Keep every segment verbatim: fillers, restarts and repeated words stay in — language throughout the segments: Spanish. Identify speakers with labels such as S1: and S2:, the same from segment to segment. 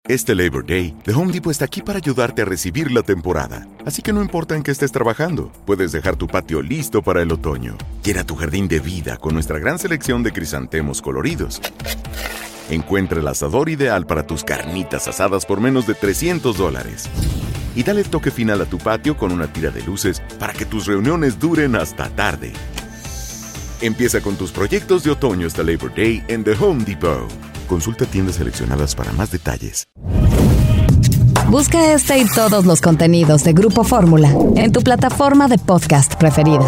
S1: Este Labor Day, The Home Depot está aquí para ayudarte a recibir la temporada. Así que no importa en qué estés trabajando, puedes dejar tu patio listo para el otoño. Llena tu jardín de vida con nuestra gran selección de crisantemos coloridos. Encuentra el asador ideal para tus carnitas asadas por menos de trescientos dólares. Y dale el toque final a tu patio con una tira de luces para que tus reuniones duren hasta tarde. Empieza con tus proyectos de otoño hasta Labor Day en The Home Depot. Consulta tiendas seleccionadas para más detalles.
S2: Busca este y todos los contenidos de Grupo Fórmula en tu plataforma de podcast preferida.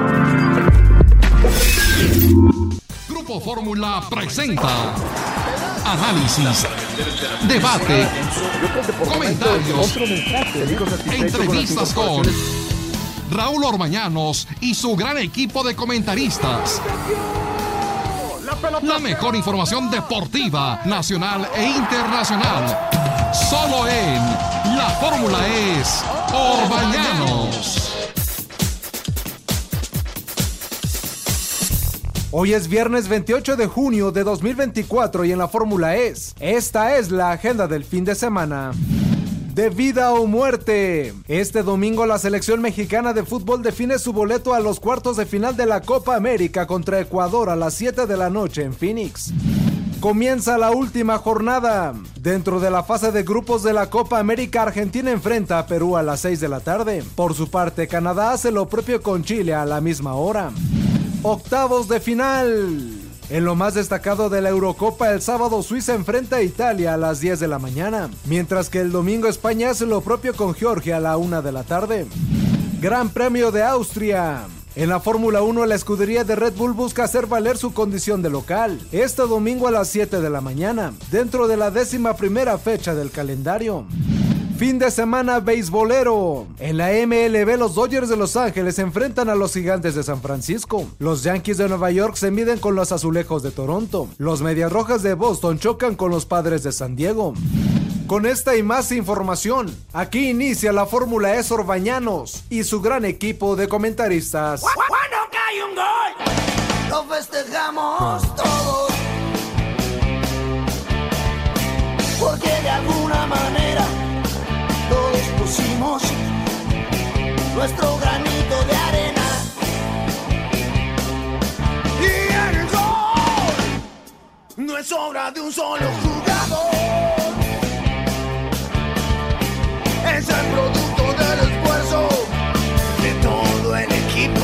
S3: Grupo Fórmula presenta análisis, debate, comentarios, entrevistas con Raúl Orbañanos y su gran equipo de comentaristas. La mejor información deportiva, nacional e internacional. Solo en La Fórmula es Orbañanos.
S4: Hoy es viernes veintiocho de junio de dos mil veinticuatro y en La Fórmula es. Esta es la agenda del fin de semana. De vida o muerte. Este domingo la selección mexicana de fútbol define su boleto a los cuartos de final de la Copa América contra Ecuador a las siete de la noche en Phoenix. Comienza la última jornada. Dentro de la fase de grupos de la Copa América, Argentina enfrenta a Perú a las seis de la tarde. Por su parte, Canadá hace lo propio con Chile a la misma hora. Octavos de final. En lo más destacado de la Eurocopa, el sábado Suiza enfrenta a Italia a las diez de la mañana, mientras que el domingo España hace lo propio con Georgia a la una de la tarde. Gran Premio de Austria. En la Fórmula uno, la escudería de Red Bull busca hacer valer su condición de local, este domingo a las siete de la mañana, dentro de la décima primera fecha del calendario. Fin de semana beisbolero. En la M L B, los Dodgers de Los Ángeles se enfrentan a los Gigantes de San Francisco. Los Yankees de Nueva York se miden con los Azulejos de Toronto. Los Medias Rojas de Boston chocan con los Padres de San Diego. Con esta y más información, aquí inicia la Fórmula E Orbañanos y su gran equipo de comentaristas.
S5: Cuando cae un gol, lo festejamos todos, porque de alguna manera todos pusimos nuestro granito de arena. Y el gol no es obra de un solo jugador, es el producto del esfuerzo de todo el equipo.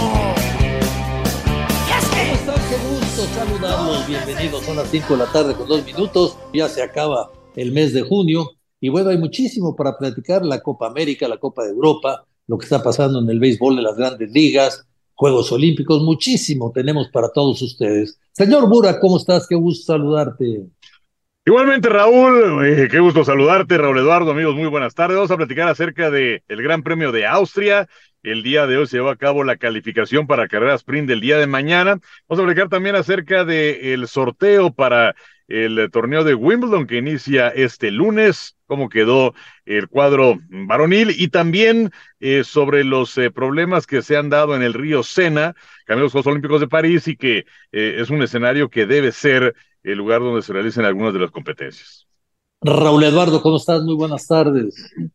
S6: ¿Cómo están? Qué gusto saludarlos. Bienvenidos. Son las cinco de la tarde con dos minutos. Ya se acaba el mes de junio. Y bueno, hay muchísimo para platicar, la Copa América, la Copa de Europa, lo que está pasando en el béisbol de las grandes ligas, Juegos Olímpicos, muchísimo tenemos para todos ustedes. Señor Burak, ¿cómo estás? Qué gusto saludarte.
S7: Igualmente, Raúl, eh, qué gusto saludarte, Raúl Eduardo, amigos, muy buenas tardes. Vamos a platicar acerca del Gran Premio de Austria. El día de hoy se llevó a cabo la calificación para carrera sprint del día de mañana. Vamos a platicar también acerca del sorteo para el torneo de Wimbledon que inicia este lunes, cómo quedó el cuadro varonil y también eh, sobre los eh, problemas que se han dado en el río Sena, camino a los Juegos Olímpicos de París y que eh, es un escenario que debe ser el lugar donde se realicen algunas de las competencias.
S6: Raúl Eduardo, ¿cómo estás? Muy buenas tardes.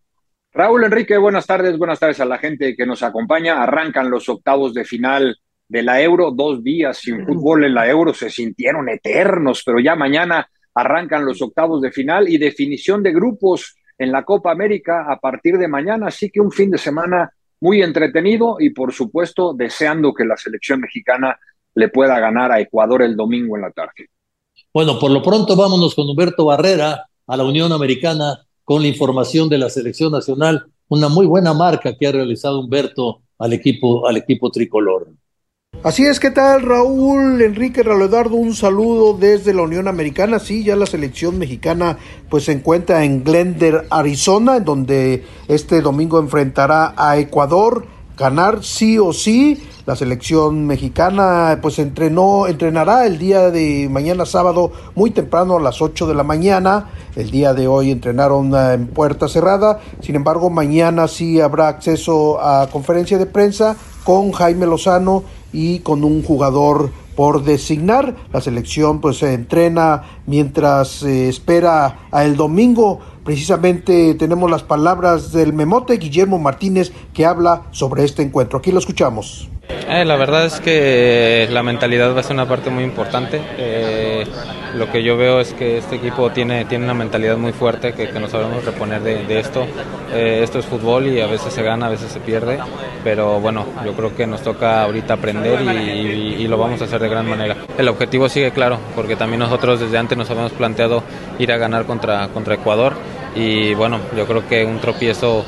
S8: Raúl Enrique, buenas tardes, buenas tardes a la gente que nos acompaña. Arrancan los octavos de final de la Euro, dos días sin fútbol en la Euro se sintieron eternos, pero ya mañana arrancan los octavos de final y definición de grupos en la Copa América a partir de mañana, así que un fin de semana muy entretenido y por supuesto deseando que la selección mexicana le pueda ganar a Ecuador el domingo en la tarde.
S6: Bueno, por lo pronto vámonos con Humberto Barrera a la Unión Americana con la información de la selección nacional, una muy buena marca que ha realizado Humberto al equipo, al equipo tricolor.
S9: Así es, ¿qué tal, Raúl, Enrique, Raúl Eduardo? Un saludo desde la Unión Americana. Sí, ya la selección mexicana pues se encuentra en Glendale, Arizona, en donde este domingo enfrentará a Ecuador. Ganar sí o sí. La selección mexicana pues entrenó, entrenará el día de mañana sábado muy temprano a las ocho de la mañana. El día de hoy entrenaron en puerta cerrada. Sin embargo, mañana sí habrá acceso a conferencia de prensa con Jaime Lozano y con un jugador por designar. La selección pues se entrena mientras eh, espera a el domingo Precisamente tenemos las palabras del memote Guillermo Martínez, que habla sobre este encuentro. Aquí lo escuchamos.
S10: Eh, la verdad es que la mentalidad va a ser una parte muy importante. Eh, lo que yo veo es que este equipo tiene, tiene una mentalidad muy fuerte, que, que nos sabemos reponer de, de esto. Eh, esto es fútbol y a veces se gana, a veces se pierde, pero bueno, yo creo que nos toca ahorita aprender y, y, y lo vamos a hacer de gran manera. El objetivo sigue claro, porque también nosotros desde antes nos habíamos planteado ir a ganar contra, contra Ecuador y bueno, yo creo que un tropiezo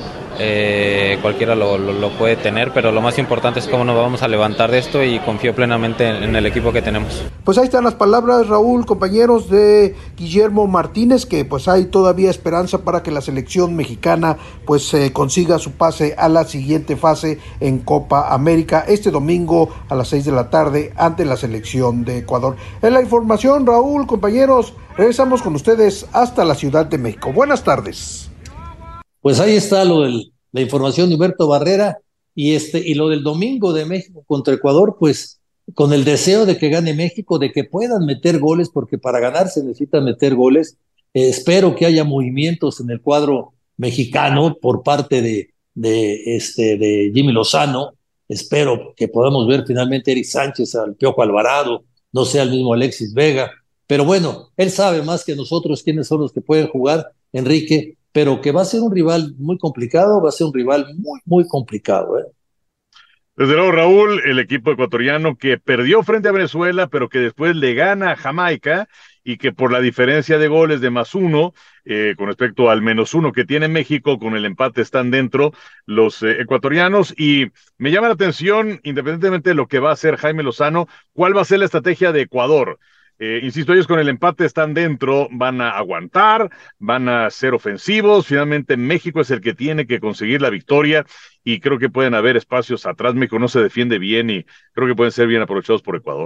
S10: Eh, cualquiera lo, lo, lo puede tener, pero lo más importante es cómo nos vamos a levantar de esto y confío plenamente en, en el equipo que tenemos.
S9: Pues ahí están las palabras, Raúl, compañeros, de Guillermo Martínez, que pues hay todavía esperanza para que la selección mexicana pues eh, consiga su pase a la siguiente fase en Copa América este domingo a las seis de la tarde ante la selección de Ecuador. Es la información, Raúl, compañeros, regresamos con ustedes hasta la Ciudad de México. Buenas tardes.
S6: Pues ahí está lo del, la información de Humberto Barrera y, este, y lo del domingo de México contra Ecuador, pues con el deseo de que gane México, de que puedan meter goles, porque para ganar se necesita meter goles. Eh, espero que haya movimientos en el cuadro mexicano por parte de, de, este, de Jimmy Lozano. Espero que podamos ver finalmente a Eric Sánchez, al Piojo Alvarado, no sea el mismo Alexis Vega. Pero bueno, él sabe más que nosotros quiénes son los que pueden jugar, Enrique, pero que va a ser un rival muy complicado, va a ser un rival muy, muy complicado, ¿eh?
S7: Desde luego, Raúl, el equipo ecuatoriano que perdió frente a Venezuela, pero que después le gana a Jamaica y que por la diferencia de goles de más uno, eh, con respecto al menos uno que tiene México, con el empate están dentro los eh, ecuatorianos. Y me llama la atención, independientemente de lo que va a hacer Jaime Lozano, cuál va a ser la estrategia de Ecuador. Eh, insisto, ellos con el empate están dentro, van a aguantar, van a ser ofensivos. Finalmente México es el que tiene que conseguir la victoria y creo que pueden haber espacios atrás. México no se defiende bien y creo que pueden ser bien aprovechados por Ecuador.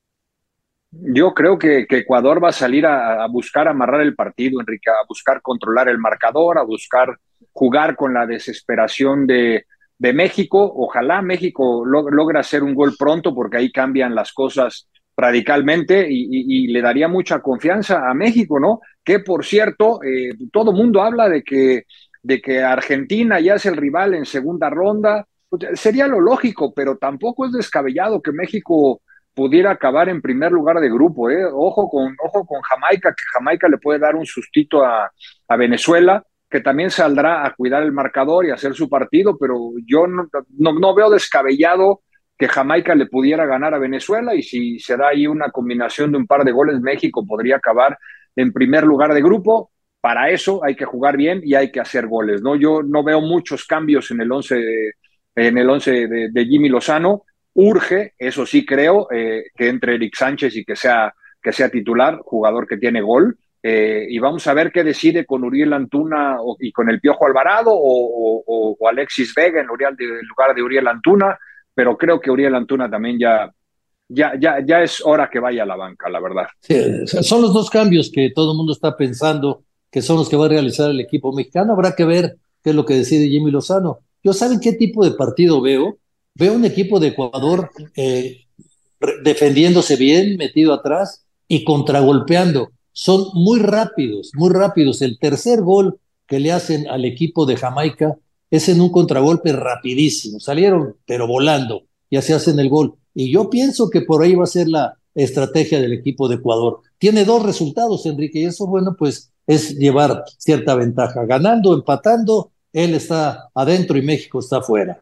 S8: Yo creo que, que Ecuador va a salir a, a buscar amarrar el partido, Enrique, a buscar controlar el marcador, a buscar jugar con la desesperación de, de México. Ojalá México log- logre hacer un gol pronto, porque ahí cambian las cosas radicalmente y, y, y le daría mucha confianza a México, ¿no? Que por cierto, eh, todo mundo habla de que, de que Argentina ya es el rival en segunda ronda. Pues sería lo lógico, pero tampoco es descabellado que México pudiera acabar en primer lugar de grupo, ¿eh? Ojo con, ojo con Jamaica, que Jamaica le puede dar un sustito a, a Venezuela, que también saldrá a cuidar el marcador y hacer su partido, pero yo no, no, no veo descabellado que Jamaica le pudiera ganar a Venezuela, y si se da ahí una combinación de un par de goles, México podría acabar en primer lugar de grupo. Para eso hay que jugar bien y hay que hacer goles, ¿no? Yo no veo muchos cambios en el once de, en el once de, de Jimmy Lozano. Urge, eso sí creo, eh, que entre Eric Sánchez y que sea, que sea titular, jugador que tiene gol. Eh, y vamos a ver qué decide con Uriel Antuna o, y con el Piojo Alvarado o, o, o Alexis Vega en, Uriel, en lugar de Uriel Antuna. Pero creo que Uriel Antuna también ya, ya, ya, ya es hora que vaya a la banca, la verdad.
S6: Sí, son los dos cambios que todo el mundo está pensando que son los que va a realizar el equipo mexicano. Habrá que ver qué es lo que decide Jimmy Lozano. Yo, ¿saben qué tipo de partido veo? Veo un equipo de Ecuador eh, defendiéndose bien, metido atrás y contragolpeando. Son muy rápidos, muy rápidos. El tercer gol que le hacen al equipo de Jamaica es en un contragolpe rapidísimo. Salieron, pero volando, y así hacen el gol. Y yo pienso que por ahí va a ser la estrategia del equipo de Ecuador. Tiene dos resultados, Enrique, y eso, bueno, pues es llevar cierta ventaja. Ganando, empatando, él está adentro y México está afuera.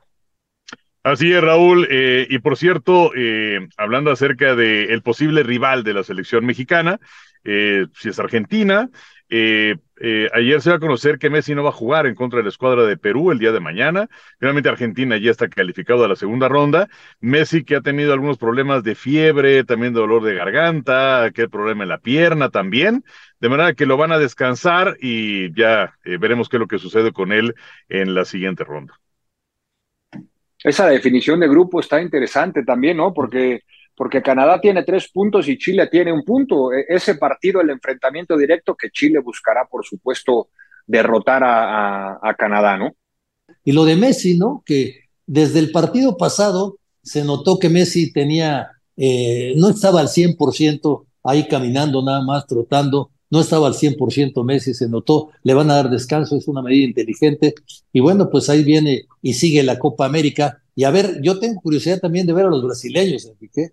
S7: Así es, Raúl. Eh, y por cierto, eh, hablando acerca del posible rival de la selección mexicana, eh, si es Argentina, eh, eh, ayer se va a conocer que Messi no va a jugar en contra de la escuadra de Perú el día de mañana. Finalmente Argentina ya está calificado a la segunda ronda. Messi, que ha tenido algunos problemas de fiebre, también de dolor de garganta, que hay problema en la pierna también, de manera que lo van a descansar y ya eh, veremos qué es lo que sucede con él en la siguiente ronda.
S8: Esa definición de grupo está interesante también, ¿no? Porque, porque Canadá tiene tres puntos y Chile tiene un punto. Ese partido, el enfrentamiento directo, que Chile buscará, por supuesto, derrotar a, a, a Canadá, ¿no?
S6: Y lo de Messi, ¿no? Que desde el partido pasado se notó que Messi tenía, eh, no estaba al cien por ciento ahí caminando, nada más trotando, no estaba al cien por ciento Messi, se notó, le van a dar descanso, es una medida inteligente, y bueno, pues ahí viene y sigue la Copa América, y a ver, yo tengo curiosidad también de ver a los brasileños, Enrique.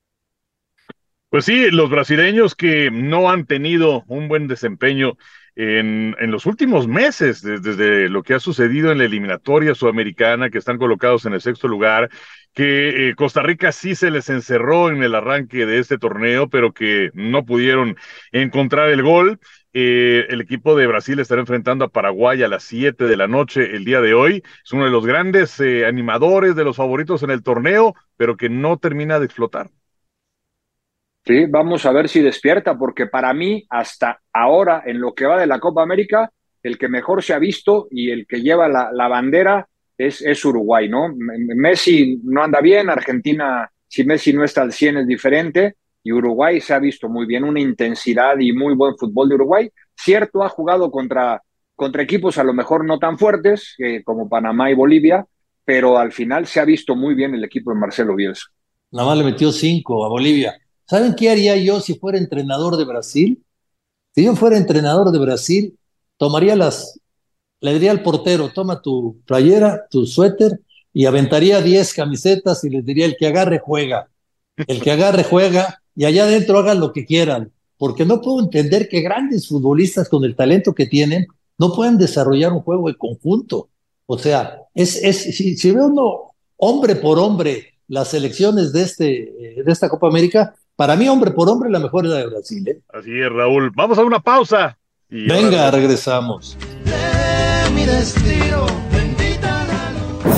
S7: Pues sí, los brasileños que no han tenido un buen desempeño en, en los últimos meses, desde, desde lo que ha sucedido en la eliminatoria sudamericana, que están colocados en el sexto lugar, que eh, Costa Rica sí se les encerró en el arranque de este torneo, pero que no pudieron encontrar el gol. Eh, el equipo de Brasil estará enfrentando a Paraguay a las siete de la noche el día de hoy. Es uno de los grandes eh, animadores, de los favoritos en el torneo, pero que no termina de explotar.
S8: Sí, vamos a ver si despierta, porque para mí, hasta ahora, en lo que va de la Copa América, el que mejor se ha visto y el que lleva la, la bandera es, es Uruguay, ¿no? Messi no anda bien, Argentina, si Messi no está al cien es diferente, y Uruguay se ha visto muy bien, una intensidad y muy buen fútbol de Uruguay. Cierto, ha jugado contra, contra equipos a lo mejor no tan fuertes, eh, como Panamá y Bolivia, pero al final se ha visto muy bien el equipo de Marcelo Bielsa.
S6: Nada más le metió cinco a Bolivia. ¿Saben qué haría yo si fuera entrenador de Brasil? Si yo fuera entrenador de Brasil, tomaría las, le diría al portero, toma tu playera, tu suéter, y aventaría diez camisetas y les diría, el que agarre juega, el que agarre juega, y allá adentro hagan lo que quieran, porque no puedo entender que grandes futbolistas con el talento que tienen no pueden desarrollar un juego de conjunto. O sea, es, es, si, si veo uno hombre por hombre las selecciones de, este, de esta Copa América, para mí, hombre por hombre, la mejor es la de Brasil, ¿eh?
S7: Así es, Raúl. Vamos a una pausa. Y
S6: Venga, ahora... regresamos.
S5: De mi destino, bendita la luz.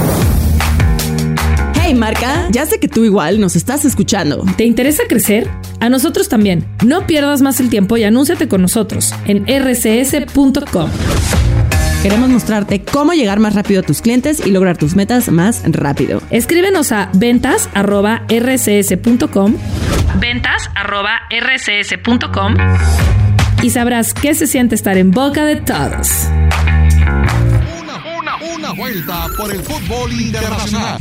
S11: Hey, Marca, ya sé que tú igual nos estás escuchando.
S12: ¿Te interesa crecer? A nosotros también. No pierdas más el tiempo y anúnciate con nosotros en erre ce ese punto com.
S11: Queremos mostrarte cómo llegar más rápido a tus clientes y lograr tus metas más rápido.
S12: Escríbenos a ventas arroba erre ce ese punto com, ventas arroba erre ce ese punto com, y sabrás qué se siente estar en boca de todos.
S3: Una, una, una vuelta por el fútbol internacional.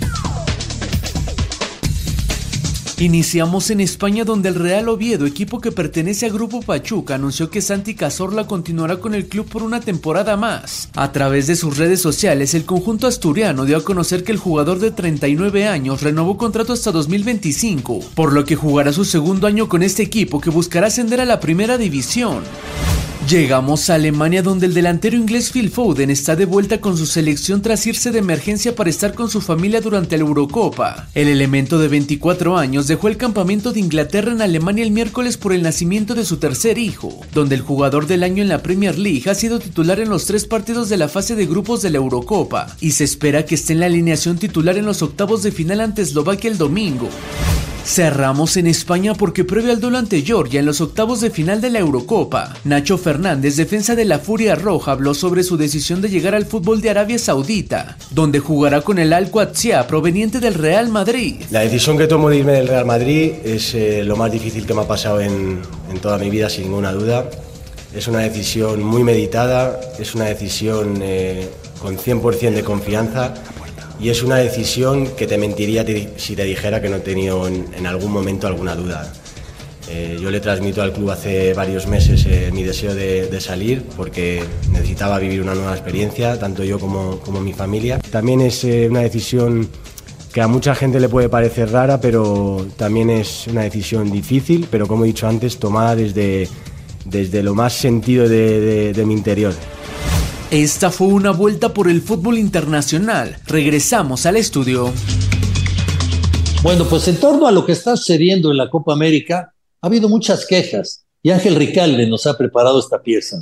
S4: Iniciamos en España, donde el Real Oviedo, equipo que pertenece a Grupo Pachuca, anunció que Santi Cazorla continuará con el club por una temporada más. A través de sus redes sociales, el conjunto asturiano dio a conocer que el jugador de treinta y nueve años renovó contrato hasta dos mil veinticinco, por lo que jugará su segundo año con este equipo, que buscará ascender a la primera división. Llegamos a Alemania, donde el delantero inglés Phil Foden está de vuelta con su selección tras irse de emergencia para estar con su familia durante la Eurocopa. El elemento de veinticuatro años dejó el campamento de Inglaterra en Alemania el miércoles por el nacimiento de su tercer hijo, donde el jugador del año en la Premier League ha sido titular en los tres partidos de la fase de grupos de la Eurocopa, y se espera que esté en la alineación titular en los octavos de final ante Eslovaquia el domingo. Cerramos en España porque previo al duelo ante Georgia en los octavos de final de la Eurocopa, Nacho Fernández, defensa de la Furia Roja, habló sobre su decisión de llegar al fútbol de Arabia Saudita, donde jugará con el Al-Qadsiya, proveniente del Real Madrid.
S13: La decisión que tomo de irme del Real Madrid es eh, lo más difícil que me ha pasado en, en toda mi vida, sin ninguna duda. Es una decisión muy meditada, es una decisión eh, con cien por ciento de confianza. Y es una decisión que te mentiría te, si te dijera que no he tenido en, en algún momento alguna duda. Eh, yo le transmito al club hace varios meses eh, mi deseo de, de salir, porque necesitaba vivir una nueva experiencia, tanto yo como, como mi familia. También es eh, una decisión que a mucha gente le puede parecer rara, pero también es una decisión difícil, pero como he dicho antes, tomada desde, desde lo más sentido de, de, de mi interior.
S4: Esta fue una vuelta por el fútbol internacional. Regresamos al estudio.
S6: Bueno, pues en torno a lo que está sucediendo en la Copa América, ha habido muchas quejas, y Ángel Ricalde nos ha preparado esta pieza.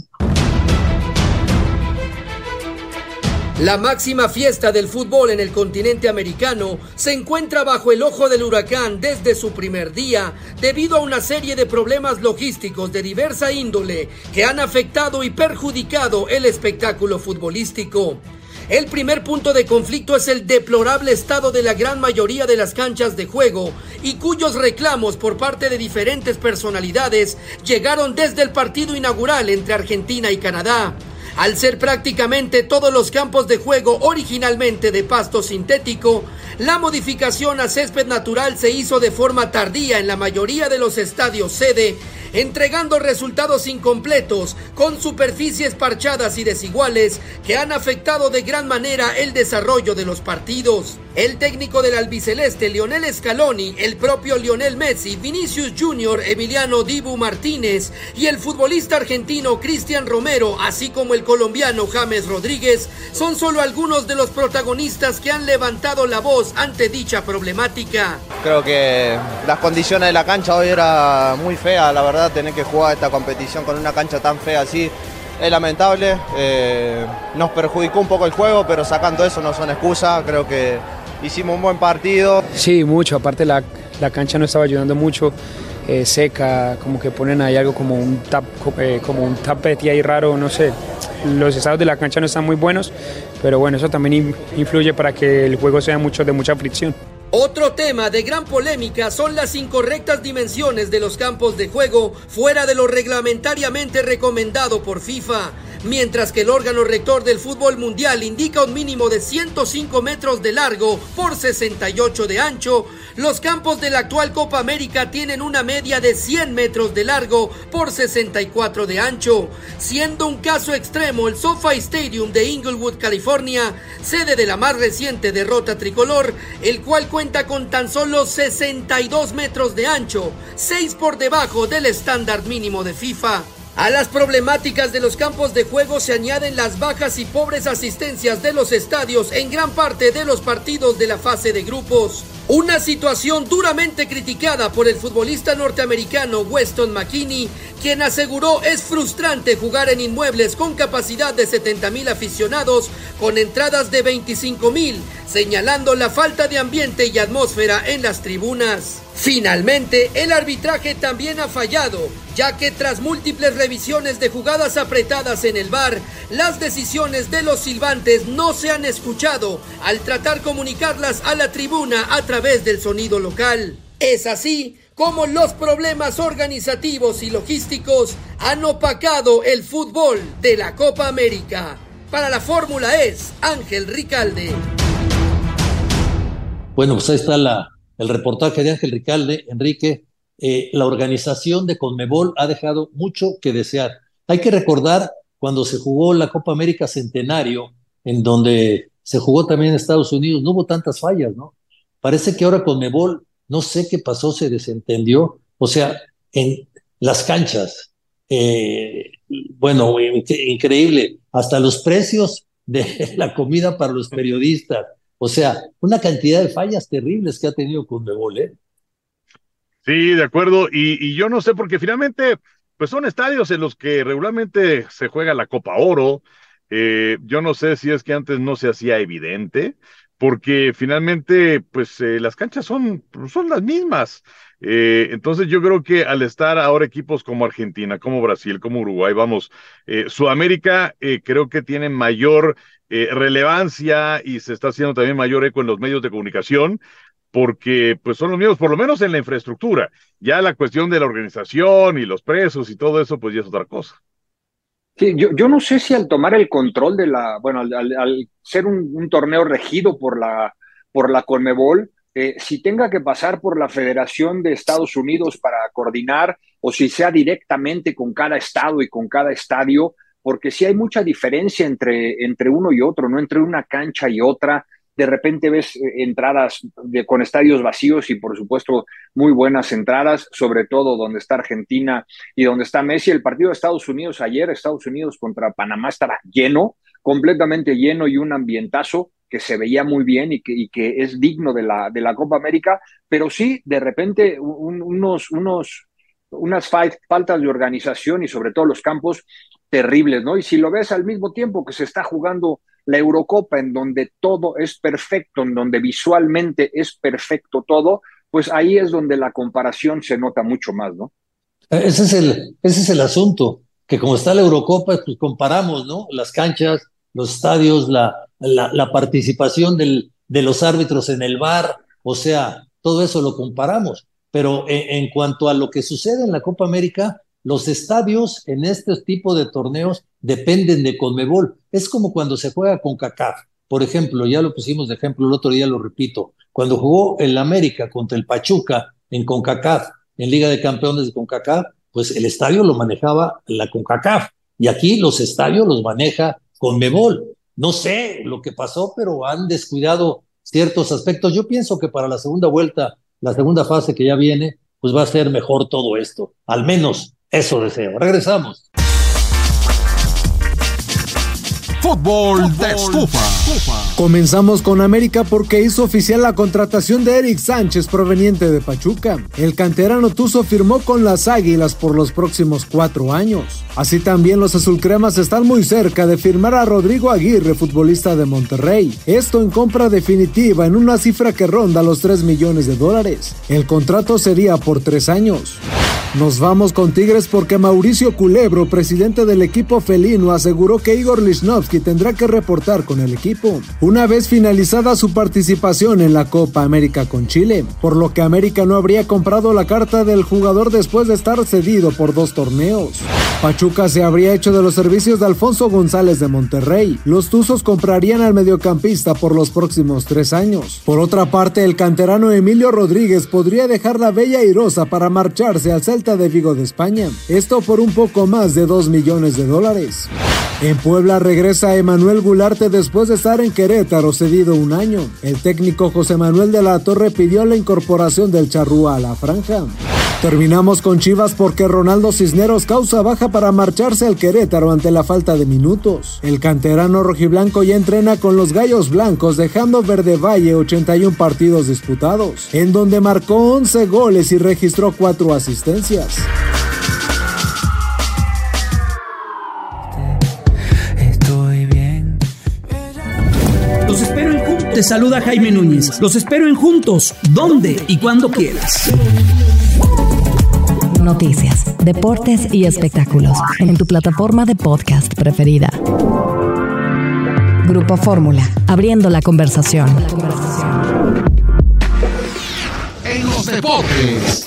S14: La máxima fiesta del fútbol en el continente americano se encuentra bajo el ojo del huracán desde su primer día, debido a una serie de problemas logísticos de diversa índole que han afectado y perjudicado el espectáculo futbolístico. El primer punto de conflicto es el deplorable estado de la gran mayoría de las canchas de juego, y cuyos reclamos por parte de diferentes personalidades llegaron desde el partido inaugural entre Argentina y Canadá. Al ser prácticamente todos los campos de juego originalmente de pasto sintético, la modificación a césped natural se hizo de forma tardía en la mayoría de los estadios sede, entregando resultados incompletos, con superficies parchadas y desiguales que han afectado de gran manera el desarrollo de los partidos. El técnico del albiceleste, Lionel Scaloni, el propio Lionel Messi, Vinicius Junior, Emiliano Dibu Martínez y el futbolista argentino Cristian Romero, así como el colombiano James Rodríguez, son solo algunos de los protagonistas que han levantado la voz ante dicha problemática.
S15: Creo que las condiciones de la cancha hoy era muy fea, la verdad, tener que jugar esta competición con una cancha tan fea así es lamentable. Eh, nos perjudicó un poco el juego, pero sacando eso no son excusas. Creo que hicimos un buen partido.
S16: Sí, mucho, aparte la, la cancha no estaba ayudando mucho, eh, seca, como que ponen ahí algo como un, tap, eh, como un tapete ahí raro, no sé. Los estados de la cancha no están muy buenos, pero bueno, eso también influye para que el juego sea mucho de mucha fricción.
S14: Otro tema de gran polémica son las incorrectas dimensiones de los campos de juego fuera de lo reglamentariamente recomendado por FIFA. Mientras que el órgano rector del fútbol mundial indica un mínimo de ciento cinco metros de largo por sesenta y ocho de ancho, los campos de la actual Copa América tienen una media de cien metros de largo por sesenta y cuatro de ancho, siendo un caso extremo el SoFi Stadium de Inglewood, California, sede de la más reciente derrota tricolor, el cual cuenta con tan solo sesenta y dos metros de ancho, seis por debajo del estándar mínimo de FIFA. A las problemáticas de los campos de juego se añaden las bajas y pobres asistencias de los estadios en gran parte de los partidos de la fase de grupos. Una situación duramente criticada por el futbolista norteamericano Weston McKennie, quien aseguró es frustrante jugar en inmuebles con capacidad de setenta mil aficionados con entradas de veinticinco mil, señalando la falta de ambiente y atmósfera en las tribunas. Finalmente, el arbitraje también ha fallado, ya que tras múltiples revisiones de jugadas apretadas en el V A R, las decisiones de los silbantes no se han escuchado al tratar comunicarlas a la tribuna a través del sonido local. Es así como los problemas organizativos y logísticos han opacado el fútbol de la Copa América. Para la Fórmula E S, Ángel Ricalde.
S6: Bueno, pues ahí está la, el reportaje de Ángel Ricalde, Enrique. Eh, la organización de CONMEBOL ha dejado mucho que desear. Hay que recordar cuando se jugó la Copa América Centenario, en donde se jugó también en Estados Unidos, no hubo tantas fallas, ¿no? Parece que ahora CONMEBOL, no sé qué pasó, se desentendió. O sea, en las canchas, eh, bueno, increíble, hasta los precios de la comida para los periodistas. O sea, una cantidad de fallas terribles que ha tenido CONMEBOL, ¿eh?
S7: Sí, de acuerdo, y, y yo no sé, porque finalmente, pues son estadios en los que regularmente se juega la Copa Oro. Eh, yo no sé si es que antes no se hacía evidente, porque finalmente, pues eh, las canchas son, son las mismas. Eh, entonces yo creo que al estar ahora equipos como Argentina, como Brasil, como Uruguay, vamos, eh, Sudamérica eh, creo que tiene mayor eh, relevancia y se está haciendo también mayor eco en los medios de comunicación, porque pues son los mismos, por lo menos en la infraestructura. Ya la cuestión de la organización y los precios y todo eso, pues ya es otra cosa.
S8: Sí, yo, yo no sé si al tomar el control de la, bueno, al, al, al ser un, un torneo regido por la, por la CONMEBOL, eh, si tenga que pasar por la Federación de Estados Unidos para coordinar, o si sea directamente con cada estado y con cada estadio, porque sí hay mucha diferencia entre, entre uno y otro, ¿no? Entre una cancha y otra. De repente ves entradas de, con estadios vacíos y por supuesto muy buenas entradas, sobre todo donde está Argentina y donde está Messi. El partido de Estados Unidos ayer, Estados Unidos contra Panamá, estaba lleno, completamente lleno, y un ambientazo que se veía muy bien y que, y que es digno de la, de la Copa América, pero sí de repente un, unos, unos, unas faltas de organización y sobre todo los campos terribles, ¿no? Y si lo ves al mismo tiempo que se está jugando la Eurocopa, en donde todo es perfecto, en donde visualmente es perfecto todo, pues ahí es donde la comparación se nota mucho más, ¿no?
S6: Ese es el, ese es el asunto, que como está la Eurocopa, pues comparamos, ¿no? Las canchas, los estadios, la, la, la participación del, de los árbitros en el V A R, o sea, todo eso lo comparamos. Pero en, en cuanto a lo que sucede en la Copa América, los estadios en este tipo de torneos dependen de CONMEBOL. Es como cuando se juega con CONCACAF. Por ejemplo, ya lo pusimos de ejemplo el otro día, lo repito, cuando jugó el América contra el Pachuca en CONCACAF, en Liga de Campeones de CONCACAF, pues el estadio lo manejaba la CONCACAF y aquí los estadios los maneja CONMEBOL. No sé lo que pasó, pero han descuidado ciertos aspectos. Yo pienso que para la segunda vuelta, la segunda fase que ya viene, pues va a ser mejor todo esto. Al menos eso deseo. Regresamos.
S3: Fútbol de estufa.
S4: Comenzamos con América porque hizo oficial la contratación de Eric Sánchez proveniente de Pachuca. El canterano tuzo firmó con las Águilas por los próximos cuatro años. Así también los azulcremas están muy cerca de firmar a Rodrigo Aguirre, futbolista de Monterrey. Esto en compra definitiva en una cifra que ronda los tres millones de dólares. El contrato sería por tres años. Nos vamos con Tigres porque Mauricio Culebro, presidente del equipo felino, aseguró que Igor Lichnowsky tendrá que reportar con el equipo una vez finalizada su participación en la Copa América con Chile, por lo que América no habría comprado la carta del jugador después de estar cedido por dos torneos. Pachuca se habría hecho de los servicios de Alfonso González de Monterrey. Los tuzos comprarían al mediocampista por los próximos tres años. Por otra parte, el canterano Emilio Rodríguez podría dejar la Bella Airosa para marcharse al Celta de Vigo de España, esto por un poco más de dos millones de dólares. En Puebla regresa Emanuel Gularte después de estar en Querétaro cedido un año. El técnico José Manuel de la Torre pidió la incorporación del charrúa a la franja. Terminamos con Chivas porque Ronaldo Cisneros causa baja para marcharse al Querétaro ante la falta de minutos. El canterano rojiblanco ya entrena con los Gallos Blancos, dejando Verde Valle ochenta y uno partidos disputados, en donde marcó once goles y registró cuatro asistencias.
S17: Estoy bien. Los espero en Juntos. Te saluda Jaime Núñez. Los espero en Juntos, donde y cuando quieras.
S2: Noticias, deportes y espectáculos en tu plataforma de podcast preferida. Grupo Fórmula, abriendo la conversación.
S3: En los deportes.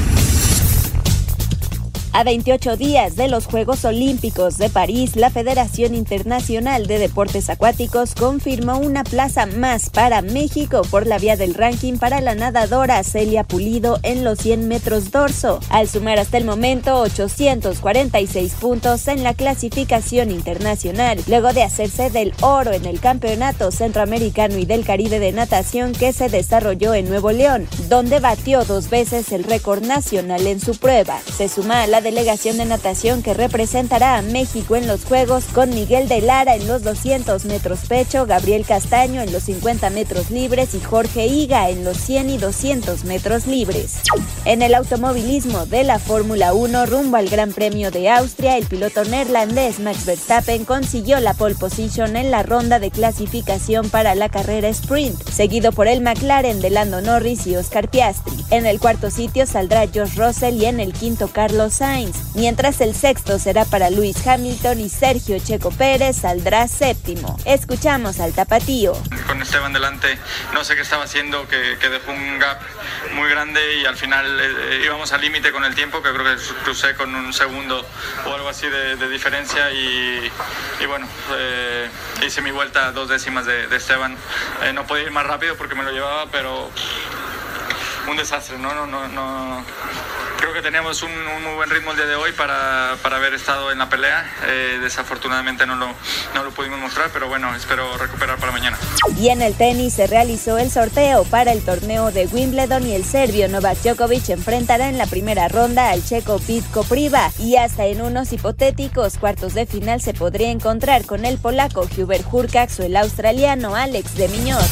S18: A veintiocho días de los Juegos Olímpicos de París, la Federación Internacional de Deportes Acuáticos confirmó una plaza más para México por la vía del ranking para la nadadora Celia Pulido en los cien metros dorso, al sumar hasta el momento ochocientos cuarenta y seis puntos en la clasificación internacional, luego de hacerse del oro en el Campeonato Centroamericano y del Caribe de Natación que se desarrolló en Nuevo León, donde batió dos veces el récord nacional en su prueba. Se suma a la delegación de natación que representará a México en los Juegos con Miguel de Lara en los doscientos metros pecho, Gabriel Castaño en los cincuenta metros libres y Jorge Higa en los cien y doscientos metros libres. En el automovilismo de la Fórmula uno rumbo al Gran Premio de Austria, el piloto neerlandés Max Verstappen consiguió la pole position en la ronda de clasificación para la carrera sprint, seguido por el McLaren de Lando Norris y Oscar Piastri. En el cuarto sitio saldrá George Russell y en el quinto Carlos Sainz, mientras el sexto será para Lewis Hamilton y Sergio Checo Pérez saldrá séptimo. Escuchamos al tapatío.
S19: Con Esteban delante, no sé qué estaba haciendo, que, que dejó un gap muy grande y al final eh, íbamos al límite con el tiempo, que creo que crucé con un segundo o algo así de, de diferencia y, y bueno, eh, hice mi vuelta a dos décimas de, de Esteban. Eh, no podía ir más rápido porque me lo llevaba, pero un desastre, no, no, no, no. Creo que teníamos un, un muy buen ritmo el día de hoy para, para haber estado en la pelea. Eh, desafortunadamente no lo, no lo pudimos mostrar, pero bueno, espero recuperar para mañana.
S18: Y en el tenis se realizó el sorteo para el torneo de Wimbledon y el serbio Novak Djokovic enfrentará en la primera ronda al checo Pete Kopriva y hasta en unos hipotéticos cuartos de final se podría encontrar con el polaco Hubert Hurkacz o el australiano Alex de Minaur.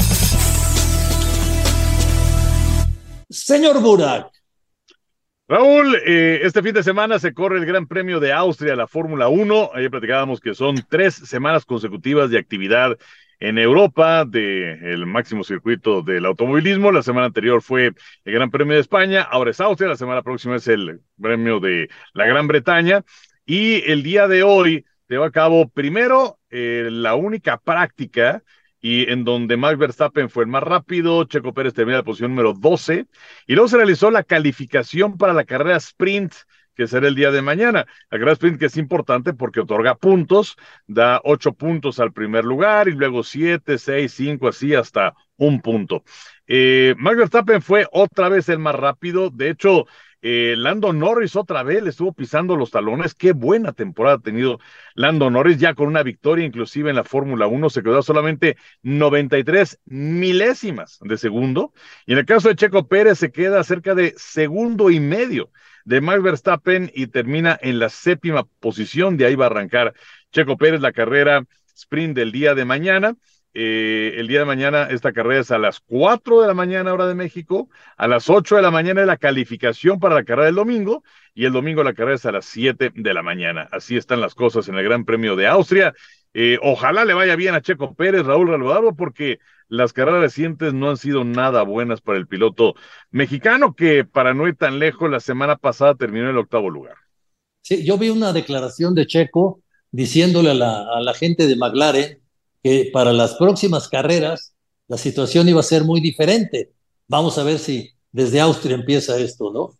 S6: Señor Burak.
S7: Raúl, eh, este fin de semana se corre el Gran Premio de Austria, la Fórmula uno. Ayer platicábamos que son tres semanas consecutivas de actividad en Europa, del máximo circuito del automovilismo. La semana anterior fue el Gran Premio de España, ahora es Austria, la semana próxima es el Premio de la Gran Bretaña. Y el día de hoy se va a cabo primero eh, la única práctica, y en donde Max Verstappen fue el más rápido, Checo Pérez termina en la posición número doce, y luego se realizó la calificación para la carrera sprint, que será el día de mañana. La carrera sprint que es importante porque otorga puntos, da ocho puntos al primer lugar, y luego siete, seis, cinco, así hasta un punto. Eh, Max Verstappen fue otra vez el más rápido. De hecho, Eh, Lando Norris otra vez le estuvo pisando los talones. Qué buena temporada ha tenido Lando Norris, ya con una victoria inclusive en la Fórmula uno, se quedó a solamente noventa y tres milésimas de segundo. Y en el caso de Checo Pérez se queda cerca de segundo y medio de Max Verstappen y termina en la séptima posición. De ahí va a arrancar Checo Pérez la carrera sprint del día de mañana. Eh, el día de mañana esta carrera es a las cuatro de la mañana hora de México, a las ocho de la mañana es la calificación para la carrera del domingo, y el domingo la carrera es a las siete de la mañana. Así están las cosas en el Gran Premio de Austria. Eh, ojalá le vaya bien a Checo Pérez, Raúl Ralvardo, porque las carreras recientes no han sido nada buenas para el piloto mexicano, que para no ir tan lejos, la semana pasada terminó en el octavo lugar.
S6: Sí, yo vi una declaración de Checo diciéndole a la, a la gente de McLaren que para las próximas carreras la situación iba a ser muy diferente. Vamos a ver si desde Austria empieza esto, ¿no?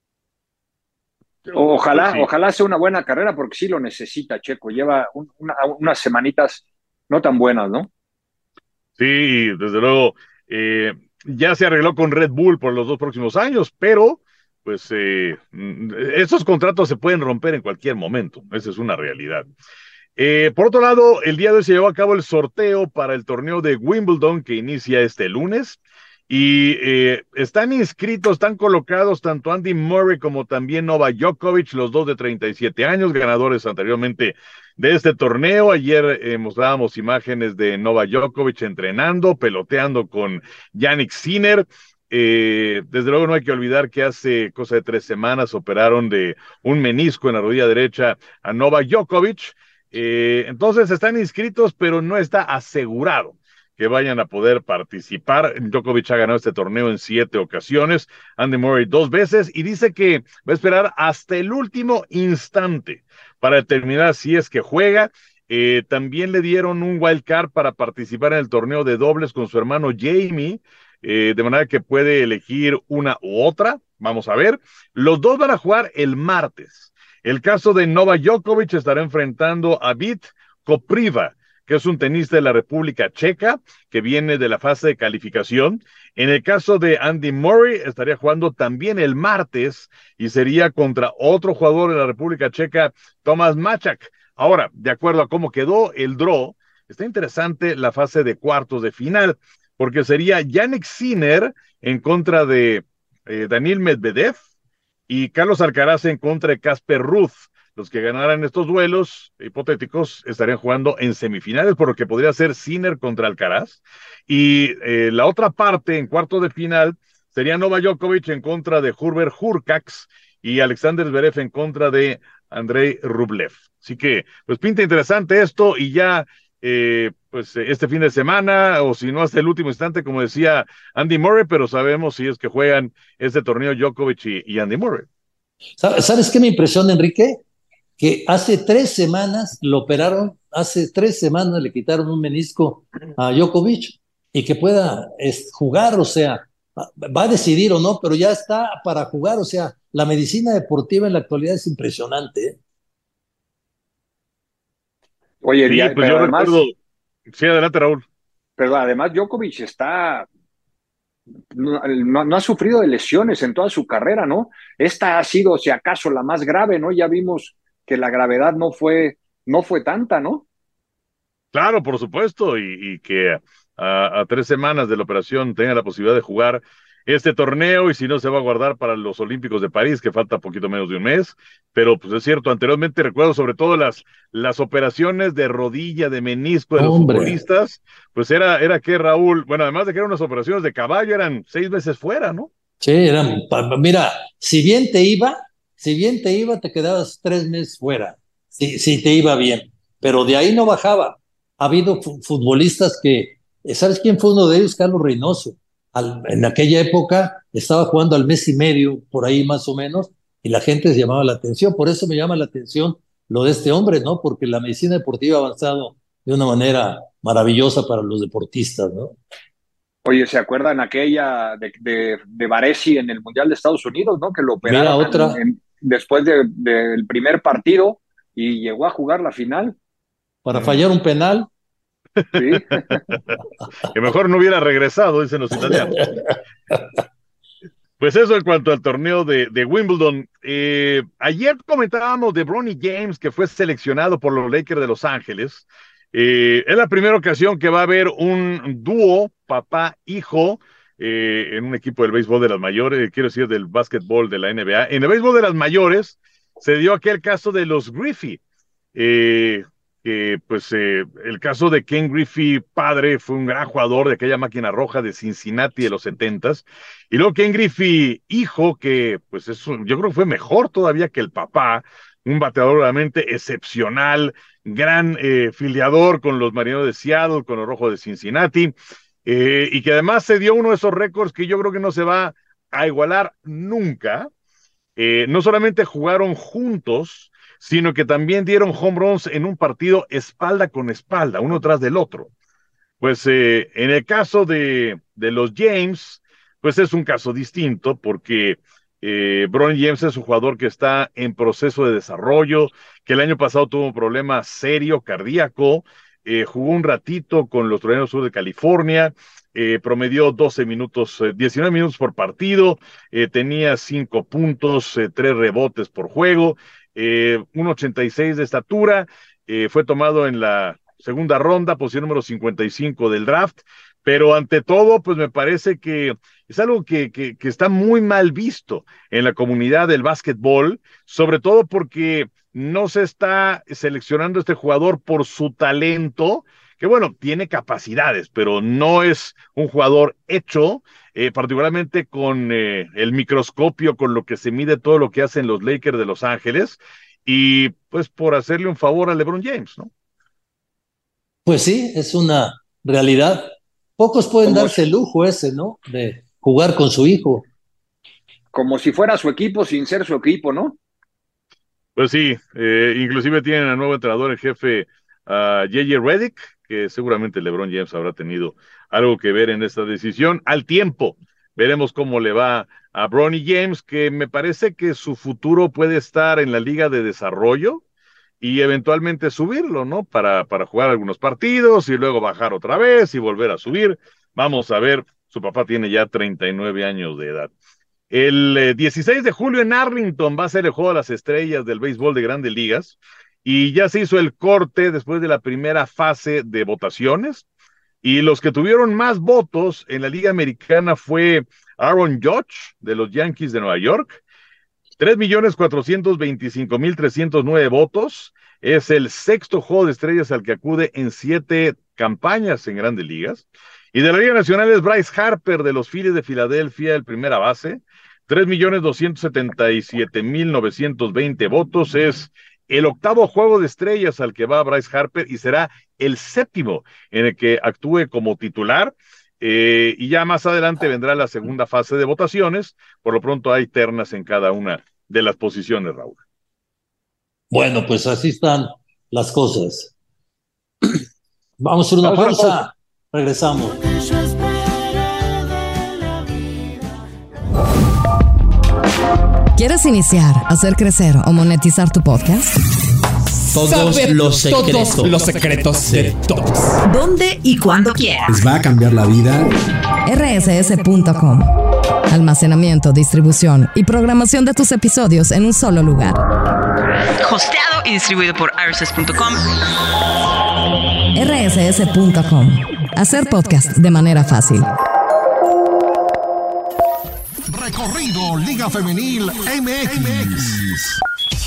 S8: Ojalá,
S7: Pues sí.
S8: ojalá sea una buena carrera, porque sí lo necesita Checo. Lleva un, una, unas semanitas no tan buenas, ¿no?
S7: Sí, desde luego, eh, ya se arregló con Red Bull por los dos próximos años, pero pues eh, esos contratos se pueden romper en cualquier momento. Esa es una realidad. Eh, por otro lado, el día de hoy se llevó a cabo el sorteo para el torneo de Wimbledon que inicia este lunes, y eh, están inscritos, están colocados tanto Andy Murray como también Novak Djokovic, los dos de treinta y siete años, ganadores anteriormente de este torneo. Ayer eh, mostrábamos imágenes de Novak Djokovic entrenando, peloteando con Jannik Sinner. Eh, desde luego no hay que olvidar que hace cosa de tres semanas operaron de un menisco en la rodilla derecha a Novak Djokovic. Eh, entonces están inscritos, pero no está asegurado que vayan a poder participar. Djokovic ha ganado este torneo en siete ocasiones, Andy Murray dos veces, y dice que va a esperar hasta el último instante para determinar si es que juega. Eh, también le dieron un wild card para participar en el torneo de dobles con su hermano Jamie, eh, de manera que puede elegir una u otra. Vamos a ver. Los dos van a jugar el martes. El caso de Novak Djokovic estará enfrentando a Vít Kopriva, que es un tenista de la República Checa, que viene de la fase de calificación. En el caso de Andy Murray, estaría jugando también el martes, y sería contra otro jugador de la República Checa, Tomáš Maček. Ahora, de acuerdo a cómo quedó el draw, está interesante la fase de cuartos de final, porque sería Jannik Sinner en contra de eh, Daniil Medvedev, y Carlos Alcaraz en contra de Casper Ruud. Los que ganaran estos duelos hipotéticos estarían jugando en semifinales, por lo que podría ser Sinner contra Alcaraz. Y eh, la otra parte, en cuartos de final, sería Novak Djokovic en contra de Hubert Hurkacz y Alexander Zverev en contra de Andrei Rublev. Así que, pues pinta interesante esto, y ya eh, pues este fin de semana, o si no hasta el último instante, como decía Andy Murray, pero sabemos si es que juegan este torneo Djokovic y, y Andy Murray.
S6: ¿Sabes qué me impresiona, Enrique? Que hace tres semanas lo operaron, hace tres semanas le quitaron un menisco a Djokovic, y que pueda es, jugar, o sea, va a decidir o no, pero ya está para jugar. O sea, la medicina deportiva en la actualidad es impresionante, ¿eh?
S8: Oye,
S7: Sí,
S8: ya,
S7: pues yo
S8: además,
S7: recuerdo. Sí, adelante, Raúl.
S8: Pero además Djokovic está, no, no, no ha sufrido de lesiones en toda su carrera, ¿no? Esta ha sido, si acaso, la más grave, ¿no? Ya vimos que la gravedad no fue, no fue tanta, ¿no?
S7: Claro, por supuesto, y, y que a, a tres semanas de la operación tenga la posibilidad de jugar este torneo, y si no, se va a guardar para los Olímpicos de París, que falta poquito menos de un mes. Pero pues es cierto, anteriormente recuerdo sobre todo las, las operaciones de rodilla, de menisco de los
S6: Hombre.
S7: futbolistas, pues era, era que Raúl, bueno, además de que eran unas operaciones de caballo, eran seis veces fuera, ¿no?
S6: Sí, eran, mira, si bien te iba, si bien te iba, te quedabas tres meses fuera, si, si te iba bien, pero de ahí no bajaba. Ha habido fu- futbolistas que, ¿sabes quién fue uno de ellos? Carlos Reynoso. Al, en aquella época estaba jugando al mes y medio, por ahí más o menos, y la gente se llamaba la atención. Por eso me llama la atención lo de este hombre, ¿no? Porque la medicina deportiva ha avanzado de una manera maravillosa para los deportistas, ¿no?
S8: Oye, ¿se acuerdan aquella de, de, de Baresi en el Mundial de Estados Unidos, ¿no? Que lo operaron
S6: Mira, otra.
S8: en- en- después de- del primer partido, y llegó a jugar la final.
S6: Para fallar un penal.
S8: Sí.
S7: Que mejor no hubiera regresado, dicen los italianos. Pues eso en cuanto al torneo de, de Wimbledon. Eh, ayer comentábamos de Bronny James, que fue seleccionado por los Lakers de Los Ángeles. Eh, es la primera ocasión que va a haber un dúo papá-hijo eh, en un equipo del béisbol de las mayores, quiero decir del básquetbol de la N B A. En el béisbol de las mayores se dio aquel caso de los Griffey. Eh, que pues eh, el caso de Ken Griffey padre fue un gran jugador de aquella máquina roja de Cincinnati de los setentas, y luego Ken Griffey hijo, que pues es un, yo creo que fue mejor todavía que el papá, un bateador realmente excepcional, gran eh, filiador con los Marineros de Seattle, con los Rojos de Cincinnati, eh, y que además se dio uno de esos récords que yo creo que no se va a igualar nunca. Eh, no solamente jugaron juntos, sino que también dieron home runs en un partido espalda con espalda, uno tras del otro. Pues eh, en el caso de, de los James, pues es un caso distinto, porque eh, Bronny James es un jugador que está en proceso de desarrollo, que el año pasado tuvo un problema serio cardíaco, eh, jugó un ratito con los Troyanos Sur de California, eh, promedió doce minutos, eh, diecinueve minutos por partido, eh, tenía cinco puntos, eh, tres rebotes por juego, Eh, uno ochenta y seis de estatura, eh, fue tomado en la segunda ronda, posición número cincuenta y cinco del draft, pero ante todo, pues me parece que es algo que, que, que está muy mal visto en la comunidad del básquetbol, sobre todo porque no se está seleccionando este jugador por su talento, que bueno, tiene capacidades, pero no es un jugador hecho, eh, particularmente con eh, el microscopio, con lo que se mide todo lo que hacen los Lakers de Los Ángeles, y pues por hacerle un favor a LeBron James, ¿no?
S6: Pues sí, es una realidad. Pocos pueden
S8: Como
S6: darse el lujo ese, ¿no? De jugar con su hijo.
S8: Como si fuera su equipo sin ser su equipo, ¿no?
S7: Pues sí, eh, inclusive tienen al nuevo entrenador en jefe, uh, J J Redick, que seguramente LeBron James habrá tenido algo que ver en esta decisión. Al tiempo, veremos cómo le va a Bronny James, que me parece que su futuro puede estar en la liga de desarrollo y eventualmente subirlo, ¿no? Para, para jugar algunos partidos y luego bajar otra vez y volver a subir. Vamos a ver, su papá tiene ya treinta y nueve años de edad. El eh, dieciséis de julio en Arlington va a ser el Juego de las Estrellas del béisbol de Grandes Ligas, y ya se hizo el corte después de la primera fase de votaciones, y los que tuvieron más votos en la Liga Americana fue Aaron Judge de los Yankees de Nueva York, tres millones cuatrocientos veinticinco mil trescientos nueve votos, es el sexto Juego de Estrellas al que acude en siete campañas en Grandes Ligas, y de la Liga Nacional es Bryce Harper de los Phillies de Filadelfia, el primera base, tres millones doscientos setenta y siete mil novecientos veinte votos, es el octavo Juego de Estrellas al que va Bryce Harper y será el séptimo en el que actúe como titular, eh, y ya más adelante vendrá la segunda fase de votaciones. Por lo pronto hay ternas en cada una de las posiciones, Raúl.
S6: Bueno, pues así están las cosas. Vamos a hacer una
S7: Vamos a
S6: pausa.
S7: pausa.
S6: Regresamos.
S2: ¿Quieres iniciar, hacer crecer o monetizar tu podcast?
S17: Todos
S20: Saber
S17: los secretos.
S20: todos los secretos de todos.
S11: ¿Dónde y cuándo quieras?
S20: Les va a cambiar la vida.
S2: R S S punto com. Almacenamiento, distribución y programación de tus episodios en un solo lugar.
S11: Hosteado y distribuido por R S S punto com.
S2: R S S punto com. Hacer podcast de manera fácil.
S3: Recorrido Liga Femenil M X.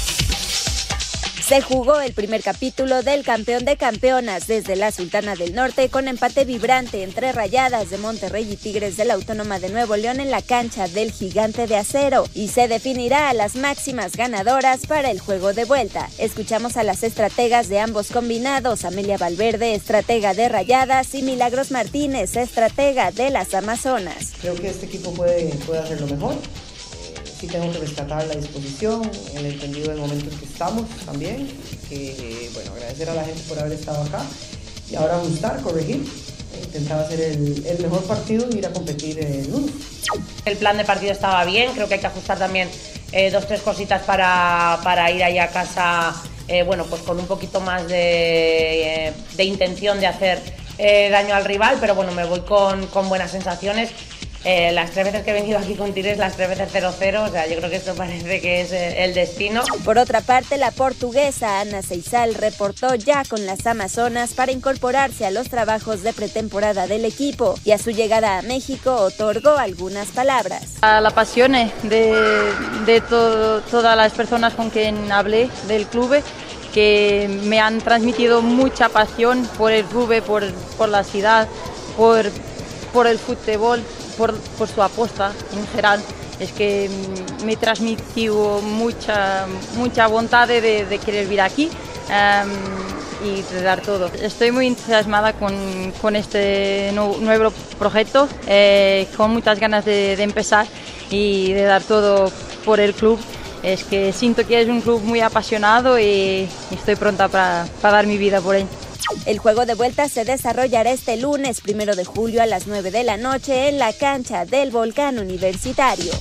S18: Se jugó el primer capítulo del campeón de campeonas desde la Sultana del Norte con empate vibrante entre Rayadas de Monterrey y Tigres de la Autónoma de Nuevo León en la cancha del Gigante de Acero, y se definirá a las máximas ganadoras para el juego de vuelta. Escuchamos a las estrategas de ambos combinados, Amelia Valverde, estratega de Rayadas, y Milagros Martínez, estratega de las Amazonas.
S21: Creo que este equipo puede, puede hacerlo mejor. Sí tengo que rescatar la disposición, el entendido del momento en que estamos también, que bueno, agradecer a la gente por haber estado acá y ahora ajustar, corregir, intentar hacer el, el mejor partido y ir a competir el lunes.
S22: El plan de partido estaba bien, creo que hay que ajustar también eh, dos, tres cositas para, para ir allá a casa, eh, bueno, pues con un poquito más de, eh, de intención de hacer eh, daño al rival, pero bueno, me voy con, con buenas sensaciones. Eh, las tres veces que he venido aquí con Tigres, las tres veces cero cero, o sea, yo creo que esto parece que es eh, el destino.
S18: Por otra parte, la portuguesa Ana Seizal reportó ya con las Amazonas para incorporarse a los trabajos de pretemporada del equipo y a su llegada a México otorgó algunas palabras.
S1: A la pasión de, de to, todas las personas con quien hablé del club, que me han transmitido mucha pasión por el club, por, por la ciudad, por, por el fútbol, por, por su apuesta en general. Es que me transmitió mucha, mucha voluntad de, de querer vivir aquí um, y de dar todo. Estoy muy entusiasmada con, con este no, nuevo proyecto, eh, con muchas ganas de, de empezar y de dar todo por el club. Es que siento que es un club muy apasionado y estoy pronta para, para dar mi vida por él.
S18: El juego de vuelta se desarrollará este lunes, primero de julio a las nueve de la noche en la cancha del Volcán Universitario.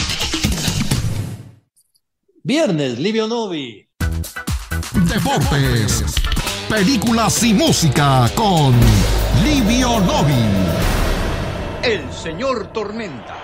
S6: Viernes, Livio Novi.
S3: Deportes, películas y música con Livio Novi.
S10: El señor Tormenta.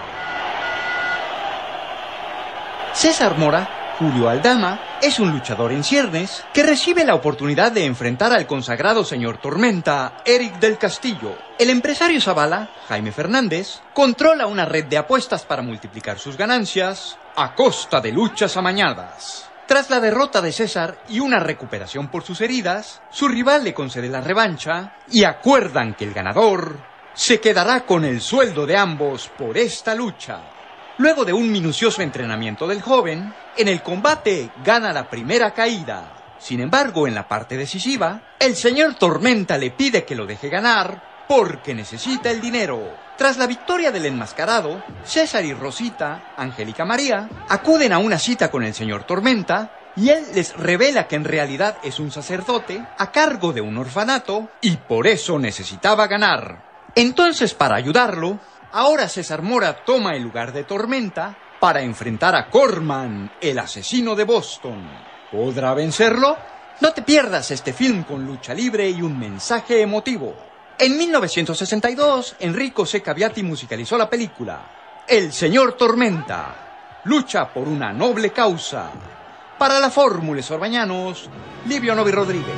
S10: César Mora, Julio Aldama, es un luchador en ciernes que recibe la oportunidad de enfrentar al consagrado señor Tormenta, Eric del Castillo. El empresario Zavala, Jaime Fernández, controla una red de apuestas para multiplicar sus ganancias a costa de luchas amañadas. Tras la derrota de César y una recuperación por sus heridas, su rival le concede la revancha y acuerdan que el ganador se quedará con el sueldo de ambos por esta lucha. Luego de un minucioso entrenamiento del joven, en el combate gana la primera caída. Sin embargo, en la parte decisiva, el señor Tormenta le pide que lo deje ganar porque necesita el dinero. Tras la victoria del enmascarado, César y Rosita, Angélica María, acuden a una cita con el señor Tormenta y él les revela que en realidad es un sacerdote a cargo de un orfanato y por eso necesitaba ganar. Entonces, para ayudarlo, ahora César Mora toma el lugar de Tormenta para enfrentar a Corman, el asesino de Boston. ¿Podrá vencerlo? No te pierdas este film con lucha libre y un mensaje emotivo. En mil novecientos sesenta y dos, Enrico Seca Viati musicalizó la película El señor Tormenta, lucha por una noble causa. Para la Fórmula Sorbañanos, Livio Novi Rodríguez.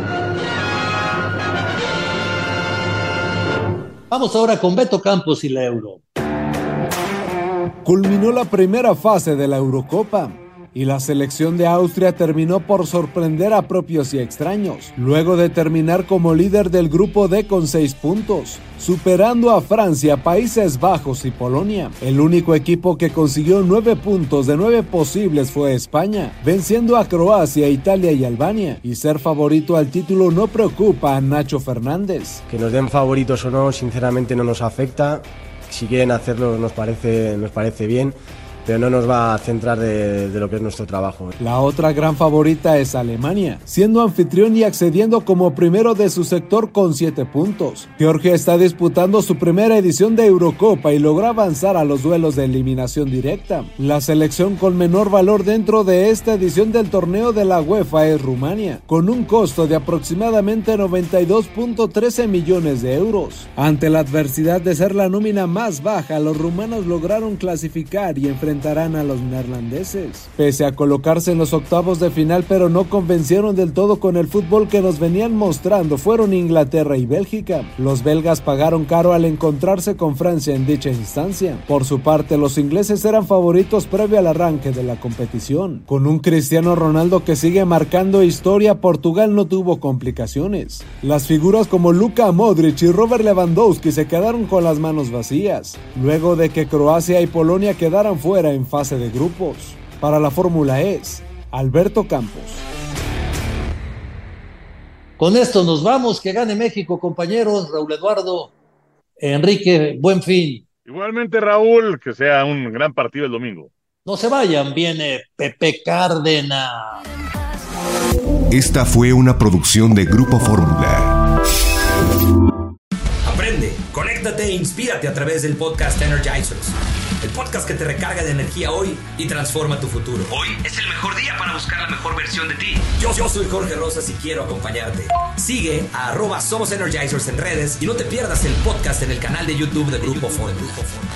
S6: Vamos ahora con Beto Campos y la Euro.
S4: Culminó la primera fase de la Eurocopa y la selección de Austria terminó por sorprender a propios y extraños, luego de terminar como líder del grupo D con seis puntos, superando a Francia, Países Bajos y Polonia. El único equipo que consiguió nueve puntos de nueve posibles fue España, venciendo a Croacia, Italia y Albania, y ser favorito al título no preocupa a Nacho Fernández.
S13: Que nos den favoritos o no, sinceramente no nos afecta. Si quieren hacerlo nos parece, nos parece bien, pero no nos va a centrar de, de lo que es nuestro trabajo.
S4: La otra gran favorita es Alemania, siendo anfitrión y accediendo como primero de su sector con siete puntos. Georgia está disputando su primera edición de Eurocopa y logró avanzar a los duelos de eliminación directa. La selección con menor valor dentro de esta edición del torneo de la UEFA es Rumania, con un costo de aproximadamente noventa y dos punto trece millones de euros. Ante la adversidad de ser la nómina más baja, los rumanos lograron clasificar y enfrentar a los neerlandeses. Pese a colocarse en los octavos de final, pero no convencieron del todo con el fútbol que nos venían mostrando, fueron Inglaterra y Bélgica. Los belgas pagaron caro al encontrarse con Francia en dicha instancia. Por su parte, los ingleses eran favoritos previo al arranque de la competición. Con un Cristiano Ronaldo que sigue marcando historia, Portugal no tuvo complicaciones. Las figuras como Luka Modric y Robert Lewandowski se quedaron con las manos vacías, luego de que Croacia y Polonia quedaran fuera en fase de grupos. Para la Fórmula E, Alberto Campos.
S6: Con esto nos vamos, que gane México, compañeros. Raúl Eduardo, Enrique, buen fin.
S7: Igualmente, Raúl, que sea un gran partido el domingo.
S6: No se vayan, viene Pepe Cárdenas.
S23: Esta fue una producción de Grupo Fórmula.
S24: Aprende, conéctate e inspírate a través del podcast Energizers, el podcast que te recarga de energía hoy y transforma tu futuro. Hoy es el mejor día para buscar la mejor versión de ti. Yo, yo soy Jorge Rosas y quiero acompañarte. Sigue a arroba Somos Energizers en redes y no te pierdas el podcast en el canal de YouTube de Grupo Fórmula.